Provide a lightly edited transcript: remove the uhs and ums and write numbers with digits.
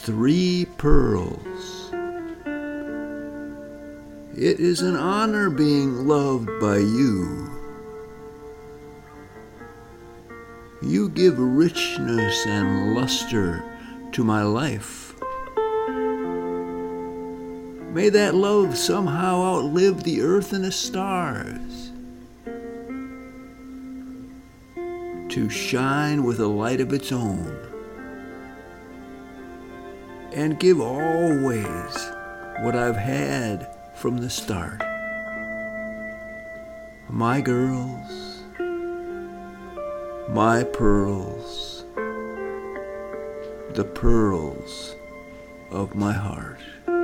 3 pearls. It is an honor being loved by you. You give richness and luster to my life. May that love somehow outlive the earth and the stars, to shine with a light of its own, and give always what I've had from the start. My girls, my pearls, the pearls of my heart.